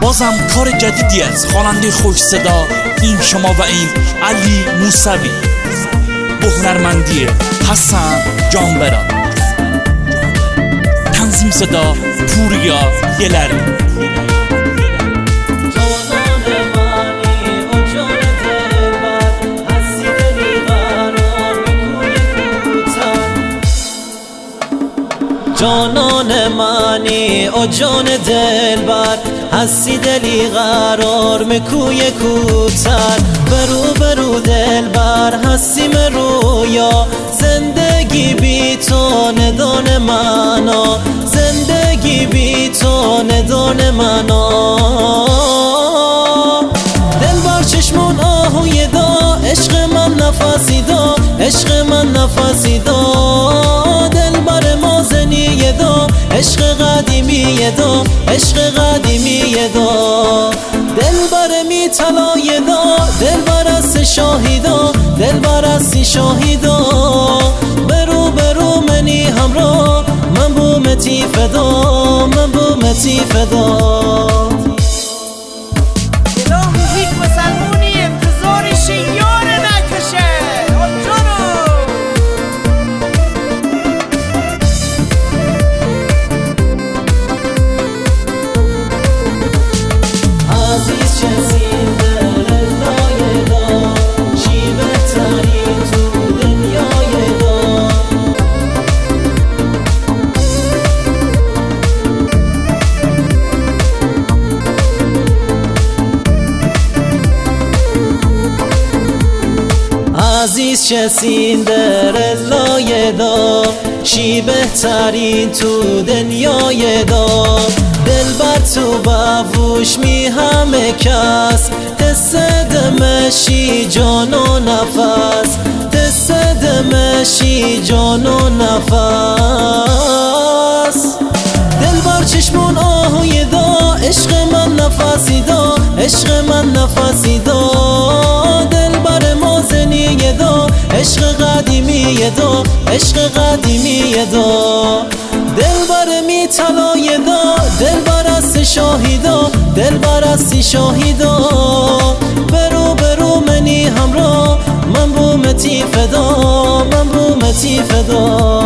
بازم کار جدیدی از خواننده خوش صدا، این شما و این علی موسوی با هنرمندی حسن جانبرا، تنظیم صدا پوریا گلری. جانان منی او جان دلبر، هستی دلی قرار مکوی کوتر. برو برو دلبر هستیم رویا، زندگی بی تو ندان منا، زندگی بی تو ندان منا. دلبر چشمون آهوی دا، عشق من نفسی دا، عشق من نفسی دا. دلبر ما زنیه دا، عشق قدیمیه دا، عشق قدیمیه دا. دلبر می طلایه دا، دلبر است شاهیدا، دلبر است شاهیدا. برو برو منی همراه، من بومتی فدا، من بومتی فدا. عزیز چسین در لایه دا، شی بهترین تو دنیای دا. دلبر تو بفوش می همه کس، حس دمشی جان و نفس، حس دمشی جان و نفس. دلبر چشمون آهوی دا، عشق من نفسی دا، عشق من نفسی دا. دلبر ما زنیه دا، عشق قدیمیه دا، عشق قدیمیه دا. دلبر می طلایه دا، دلبر است شاهیدا، دلبر است شاهیدا. برو برو منی همراه، من بومتی فدا، من بومتی فدا.